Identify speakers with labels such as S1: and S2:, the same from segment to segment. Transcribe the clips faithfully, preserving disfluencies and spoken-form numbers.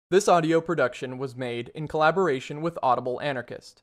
S1: This audio production was made in collaboration with Audible Anarchist.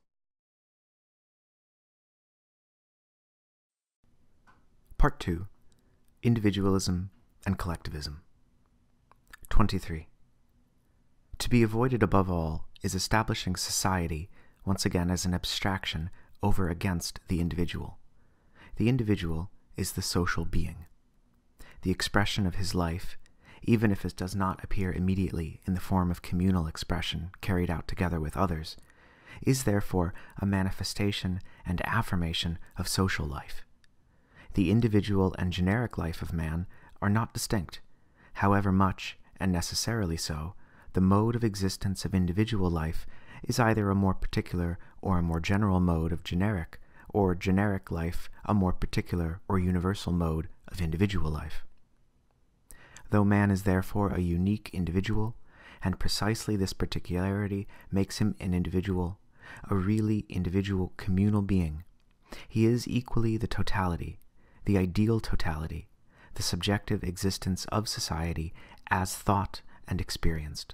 S2: Part two. Individualism and Collectivism. twenty-three. To be avoided above all is establishing society once again as an abstraction over against the individual. The individual is the social being. The expression of his life, even if it does not appear immediately in the form of communal expression carried out together with others, is therefore a manifestation and affirmation of social life. The individual and generic life of man are not distinct. However much, and necessarily so, the mode of existence of individual life is either a more particular or a more general mode of generic, or generic life a more particular or universal mode of individual life. Though man is therefore a unique individual, and precisely this particularity makes him an individual, a really individual communal being, he is equally the totality, the ideal totality, the subjective existence of society as thought and experienced.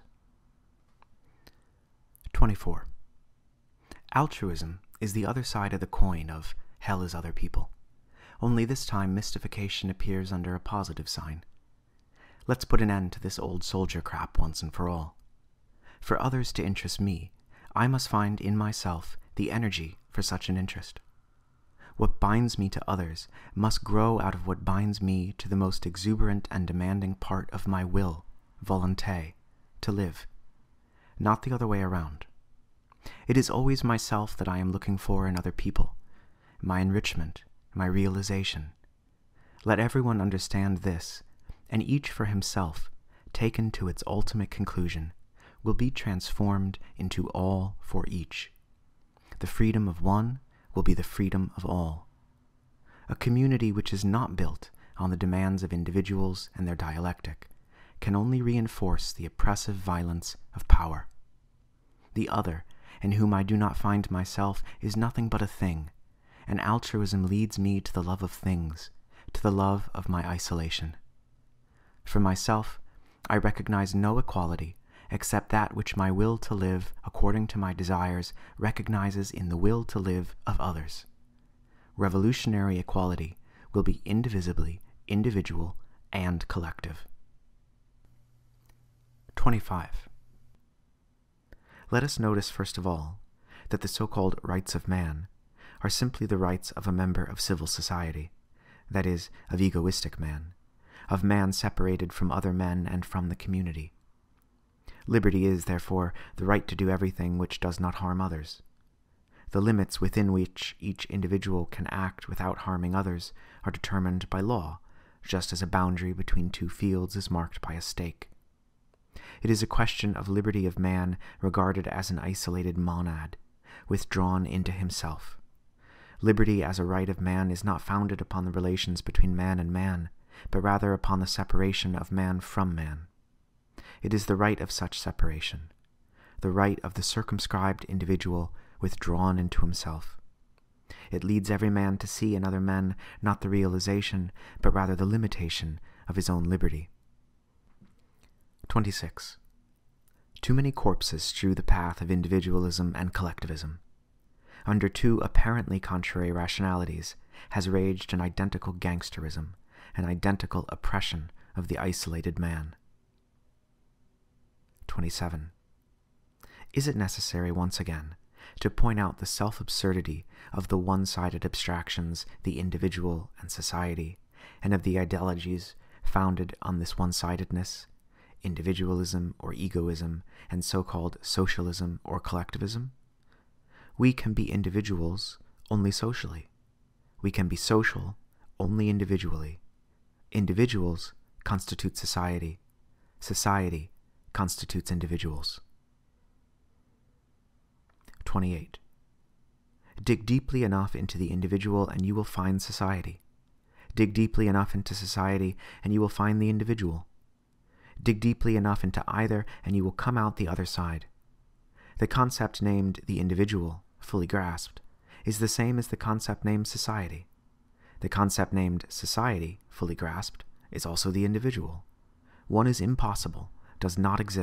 S2: twenty-four. Altruism is the other side of the coin of hell is other people, only this time mystification appears under a positive sign. Let's put an end to this old soldier crap once and for all. For others to interest me, I must find in myself the energy for such an interest. What binds me to others must grow out of what binds me to the most exuberant and demanding part of my will, volonté, to live, not the other way around. It is always myself that I am looking for in other people, my enrichment, my realization. Let everyone understand this, and each for himself, taken to its ultimate conclusion, will be transformed into all for each. The freedom of one will be the freedom of all. A community which is not built on the demands of individuals and their dialectic can only reinforce the oppressive violence of power. The other, in whom I do not find myself, is nothing but a thing, and altruism leads me to the love of things, to the love of my isolation. For myself, I recognize no equality except that which my will to live according to my desires recognizes in the will to live of others. Revolutionary equality will be indivisibly individual and collective. twenty-five. Let us notice first of all that the so-called rights of man are simply the rights of a member of civil society, that is, of egoistic man, of man separated from other men and from the community. Liberty is, therefore, the right to do everything which does not harm others. The limits within which each individual can act without harming others are determined by law, just as a boundary between two fields is marked by a stake. It is a question of liberty of man regarded as an isolated monad, withdrawn into himself. Liberty as a right of man is not founded upon the relations between man and man, but rather upon the separation of man from man. It is the right of such separation, the right of the circumscribed individual withdrawn into himself. It leads every man to see in other men not the realization, but rather the limitation of his own liberty. twenty-six. Too many corpses strew the path of individualism and collectivism. Under two apparently contrary rationalities has raged an identical gangsterism, an identical oppression of the isolated man. twenty-seven. Is it necessary once again to point out the self-absurdity of the one-sided abstractions, the individual and society, and of the ideologies founded on this one-sidedness, individualism or egoism, and so-called socialism or collectivism? We can be individuals only socially. We can be social only individually. Individuals constitute society. Society constitutes individuals. twenty-eight. Dig deeply enough into the individual and you will find society. Dig deeply enough into society and you will find the individual. Dig deeply enough into either and you will come out the other side. The concept named the individual, fully grasped, is the same as the concept named society. The concept named society, fully grasped, is also the individual. One is impossible, does not exist,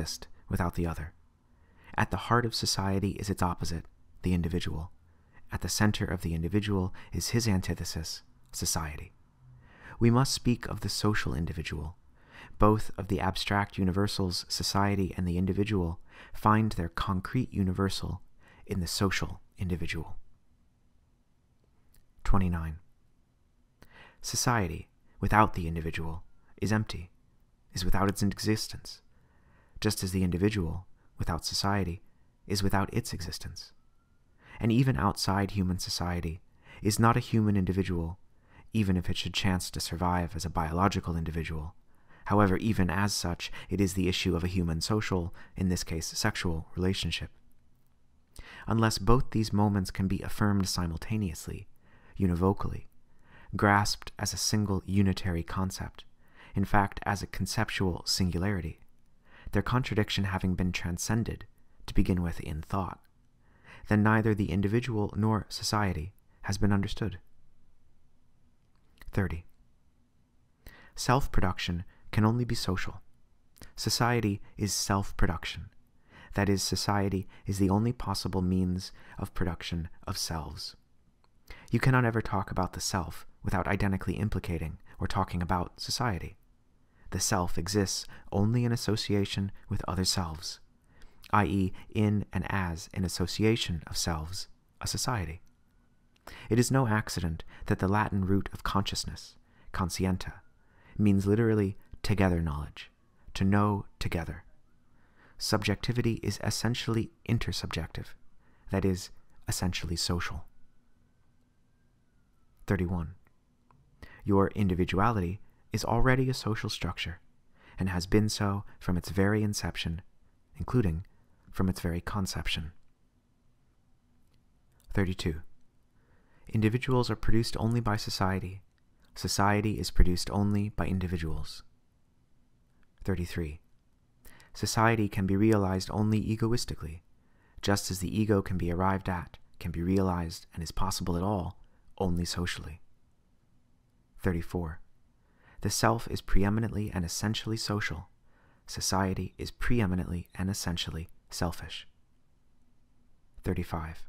S2: without the other. At the heart of society is its opposite, the individual. At the center of the individual is his antithesis, society. We must speak of the social individual. Both of the abstract universals, society and the individual, find their concrete universal in the social individual. twenty-nine. Society, without the individual, is empty, is without its existence, just as the individual, without society, is without its existence. And even outside human society is not a human individual, even if it should chance to survive as a biological individual. However, even as such, it is the issue of a human social, in this case sexual, relationship. Unless both these moments can be affirmed simultaneously, univocally, grasped as a single unitary concept, in fact as a conceptual singularity, their contradiction having been transcended, to begin with in thought, then neither the individual nor society has been understood. thirty. Self-production can only be social. Society is self-production. That is, society is the only possible means of production of selves. You cannot ever talk about the self without identically implicating or talking about society. The self exists only in association with other selves, that is, in and as an association of selves, a society. It is no accident that the Latin root of consciousness, conscienta, means literally together knowledge, to know together. Subjectivity is essentially intersubjective, that is, essentially social. thirty-one. Your individuality is already a social structure, and has been so from its very inception, including from its very conception. thirty-two. Individuals are produced only by society. Society is produced only by individuals. thirty-three. Society can be realized only egoistically, just as the ego can be arrived at, can be realized, and is possible at all, only socially. thirty-four. The self is preeminently and essentially social. Society is preeminently and essentially selfish. thirty-five.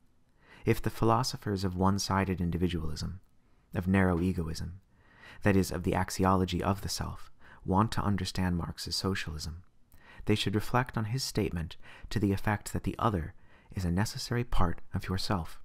S2: If the philosophers of one-sided individualism, of narrow egoism, that is, of the axiology of the self, want to understand Marx's socialism, they should reflect on his statement to the effect that the other is a necessary part of yourself.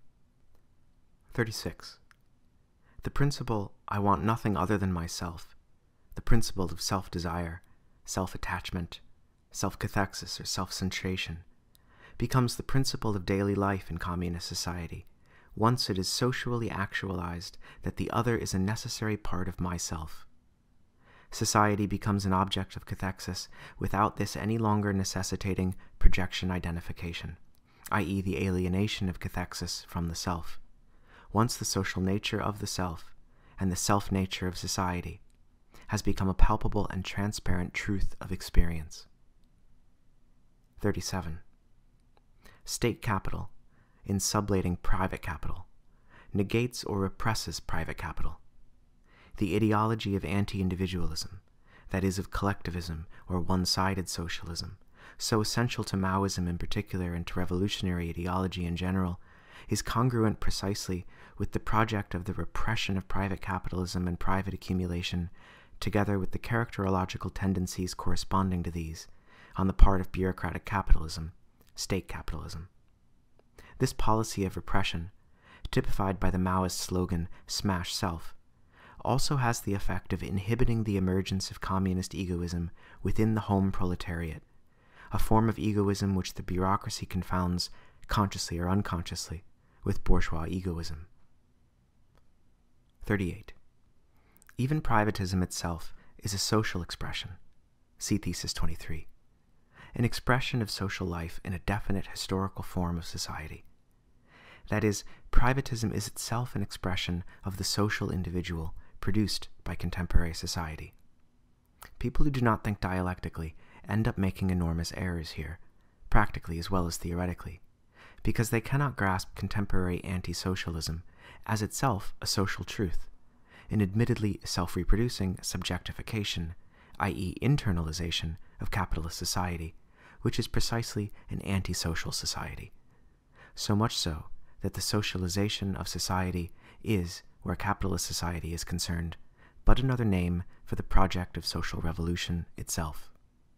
S2: thirty-six. The principle, I want nothing other than myself, the principle of self-desire, self-attachment, self-cathexis or self-centration, becomes the principle of daily life in communist society, once it is socially actualized that the other is a necessary part of myself. Society becomes an object of cathexis without this any longer necessitating projection identification, that is the alienation of cathexis from the self, once the social nature of the self and the self-nature of society has become a palpable and transparent truth of experience. thirty-seven. State capital, in sublating private capital, negates or represses private capital. The ideology of anti-individualism, that is of collectivism or one-sided socialism, so essential to Maoism in particular and to revolutionary ideology in general, is congruent precisely with the project of the repression of private capitalism and private accumulation, together with the characterological tendencies corresponding to these on the part of bureaucratic capitalism, state capitalism. This policy of repression, typified by the Maoist slogan, "Smash Self," also has the effect of inhibiting the emergence of communist egoism within the home proletariat, a form of egoism which the bureaucracy confounds, consciously or unconsciously, with bourgeois egoism. thirty-eight. Even privatism itself is a social expression. See Thesis twenty-three. An expression of social life in a definite historical form of society. That is, privatism is itself an expression of the social individual produced by contemporary society. People who do not think dialectically end up making enormous errors here, practically as well as theoretically, because they cannot grasp contemporary anti-socialism as itself a social truth, an admittedly self-reproducing subjectification, that is internalization, of capitalist society, which is precisely an antisocial society. So much so that the socialization of society is, where capitalist society is concerned, but another name for the project of social revolution itself.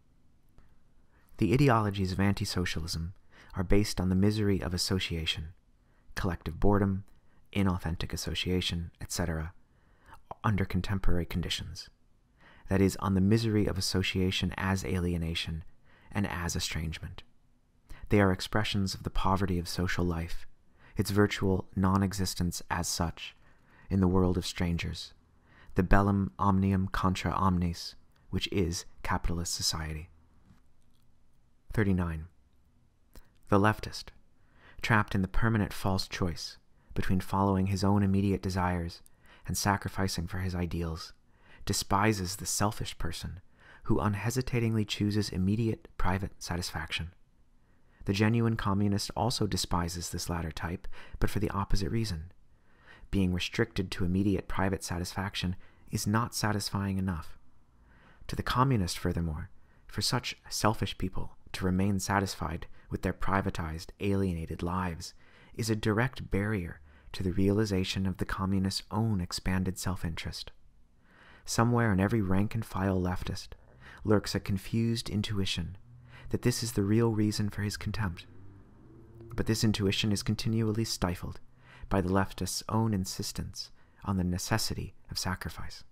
S2: The ideologies of anti-socialism are based on the misery of association, collective boredom, inauthentic association, et cetera, under contemporary conditions. That is, on the misery of association as alienation and as estrangement. They are expressions of the poverty of social life, its virtual non-existence as such, in the world of strangers, the bellum omnium contra omnes, which is capitalist society. thirty-nine. The leftist, trapped in the permanent false choice between following his own immediate desires and sacrificing for his ideals, despises the selfish person who unhesitatingly chooses immediate private satisfaction. The genuine communist also despises this latter type, but for the opposite reason. Being restricted to immediate private satisfaction is not satisfying enough. To the communist, furthermore, for such selfish people to remain satisfied with their privatized, alienated lives is a direct barrier to the realization of the communist's own expanded self-interest. Somewhere in every rank-and-file leftist lurks a confused intuition that this is the real reason for his contempt. But this intuition is continually stifled by the leftist's own insistence on the necessity of sacrifice.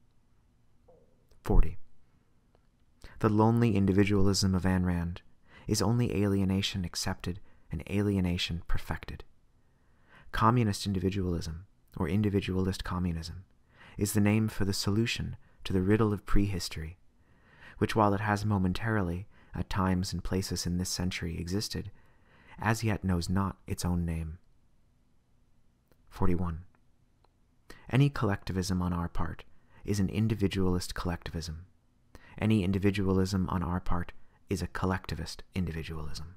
S2: forty. The lonely individualism of Ayn Rand is only alienation accepted and alienation perfected. Communist individualism, or individualist communism, is the name for the solution to the riddle of prehistory, which, while it has momentarily, at times and places in this century, existed, as yet knows not its own name. forty-one. Any collectivism on our part is an individualist collectivism. Any individualism on our part is a collectivist individualism.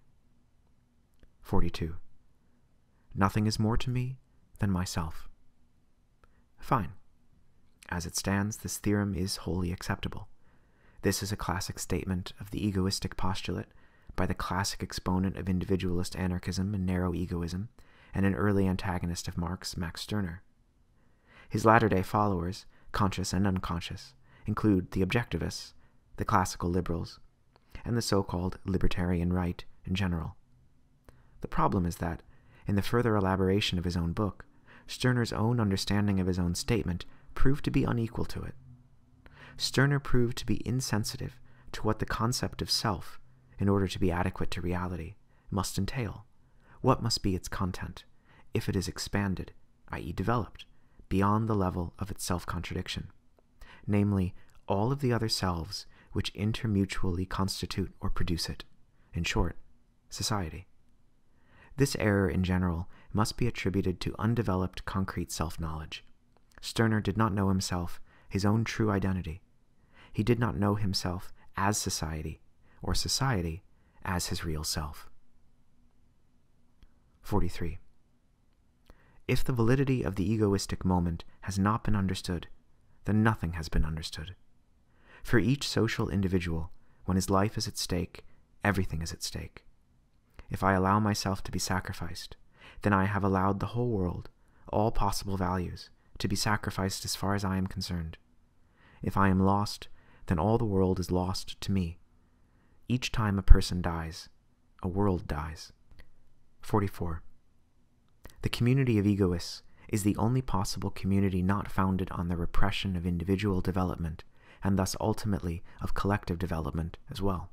S2: forty-two. Nothing is more to me than myself. Fine. As it stands, this theorem is wholly acceptable. This is a classic statement of the egoistic postulate by the classic exponent of individualist anarchism and narrow egoism, and an early antagonist of Marx, Max Stirner. His latter-day followers, conscious and unconscious, include the objectivists, the classical liberals, and the so-called libertarian right in general. The problem is that, in the further elaboration of his own book, Stirner's own understanding of his own statement proved to be unequal to it. Stirner proved to be insensitive to what the concept of self, in order to be adequate to reality, must entail. What must be its content, if it is expanded, that is developed, beyond the level of its self-contradiction, namely, all of the other selves which intermutually constitute or produce it, in short, society. This error in general must be attributed to undeveloped concrete self-knowledge. Stirner did not know himself, his own true identity. He did not know himself as society, or society as his real self. forty-three. If the validity of the egoistic moment has not been understood, then nothing has been understood. For each social individual, when his life is at stake, everything is at stake. If I allow myself to be sacrificed, then I have allowed the whole world, all possible values, to be sacrificed as far as I am concerned. If I am lost, then all the world is lost to me. Each time a person dies, a world dies. forty-four. The community of egoists is the only possible community not founded on the repression of individual development, and thus ultimately of collective development as well.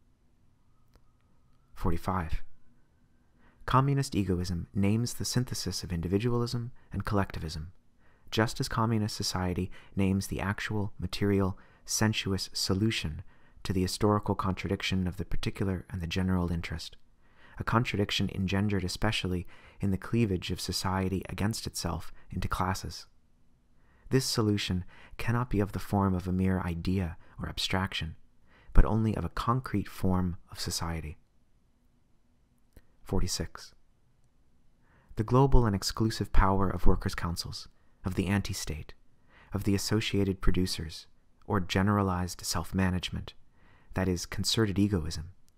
S2: forty-five. Communist egoism names the synthesis of individualism and collectivism, just as communist society names the actual, material, sensuous solution to the historical contradiction of the particular and the general interest, a contradiction engendered especially in the cleavage of society against itself into classes. This solution cannot be of the form of a mere idea or abstraction, but only of a concrete form of society. forty-six. The global and exclusive power of workers' councils, of the anti-state, of the associated producers, or generalized self-management, that is, concerted egoism,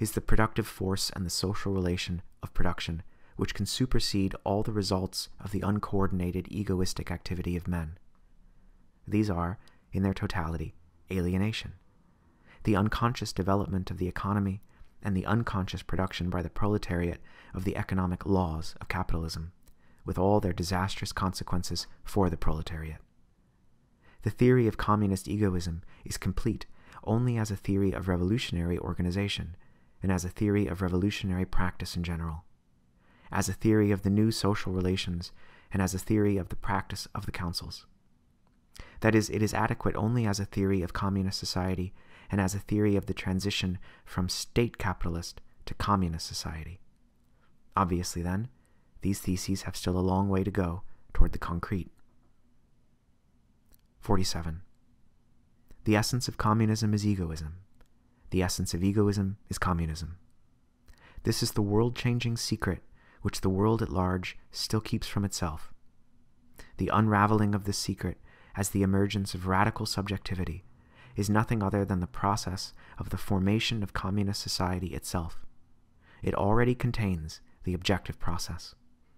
S2: is the productive force and the social relation of production which can supersede all the results of the uncoordinated egoistic activity of men. These are, in their totality, alienation, the unconscious development of the economy, and the unconscious production by the proletariat of the economic laws of capitalism, with all their disastrous consequences for the proletariat. The theory of communist egoism is complete only as a theory of revolutionary organization and as a theory of revolutionary practice in general, as a theory of the new social relations and as a theory of the practice of the councils. That is, it is adequate only as a theory of communist society and as a theory of the transition from state capitalist to communist society. Obviously, then, these theses have still a long way to go toward the concrete. forty-seven. The essence of communism is egoism. The essence of egoism is communism. This is the world-changing secret which the world at large still keeps from itself. The unraveling of this secret as the emergence of radical subjectivity is nothing other than the process of the formation of communist society itself. It already contains the objective process.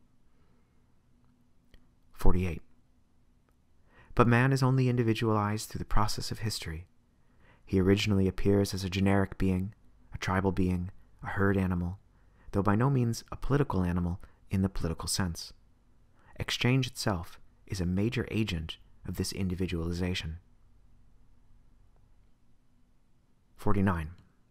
S2: forty-eight. But man is only individualized through the process of history. He originally appears as a generic being, a tribal being, a herd animal, though by no means a political animal in the political sense. Exchange itself is a major agent of this individualization. forty-nine.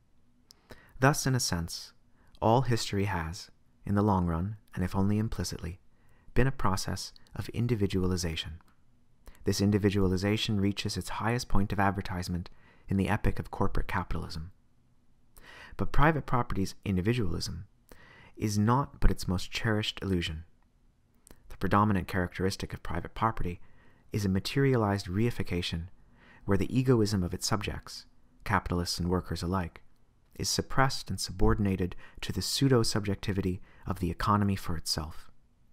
S2: Thus, in a sense, all history has, in the long run, and if only implicitly, been a process of individualization. This individualization reaches its highest point of advertisement in the epoch of corporate capitalism. But private property's individualism is not but its most cherished illusion. The predominant characteristic of private property is a materialized reification where the egoism of its subjects, capitalists and workers alike, is suppressed and subordinated to the pseudo-subjectivity of the economy for itself.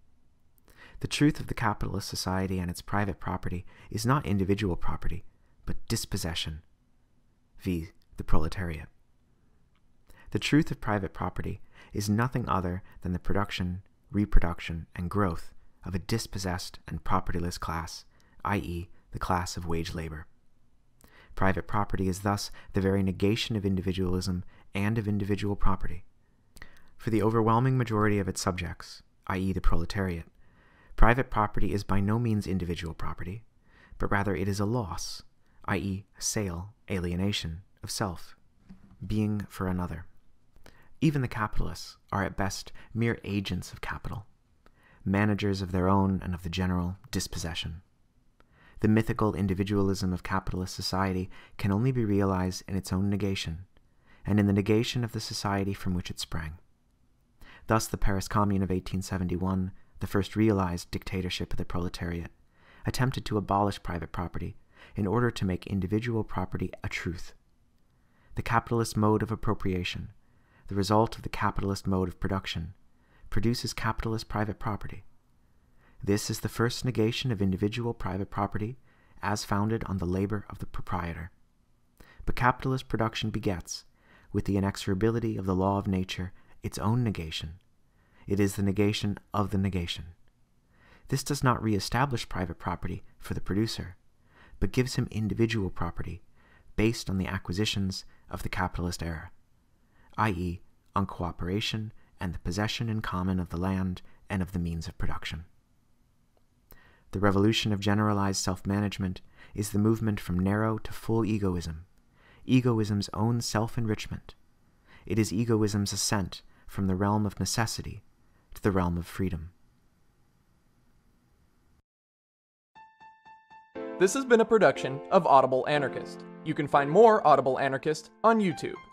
S2: The truth of the capitalist society and its private property is not individual property, but dispossession, viz. The proletariat. The truth of private property is nothing other than the production, reproduction, and growth of a dispossessed and propertyless class, that is, the class of wage labor. Private property is thus the very negation of individualism and of individual property. For the overwhelming majority of its subjects, that is the proletariat, private property is by no means individual property, but rather it is a loss, that is a sale, alienation, of self, being for another. Even the capitalists are at best mere agents of capital, managers of their own and of the general dispossession. The mythical individualism of capitalist society can only be realized in its own negation, and in the negation of the society from which it sprang. Thus the Paris Commune of eighteen seventy-one, the first realized dictatorship of the proletariat, attempted to abolish private property in order to make individual property a truth. The capitalist mode of appropriation, the result of the capitalist mode of production, produces capitalist private property. This is the first negation of individual private property as founded on the labor of the proprietor. But capitalist production begets, with the inexorability of the law of nature, its own negation. It is the negation of the negation. This does not re-establish private property for the producer, but gives him individual property based on the acquisitions of the capitalist era, that is, on cooperation and the possession in common of the land and of the means of production. The revolution of generalized self-management is the movement from narrow to full egoism, egoism's own self-enrichment. It is egoism's ascent from the realm of necessity to the realm of freedom.
S1: This has been a production of Audible Anarchist. You can find more Audible Anarchist on YouTube.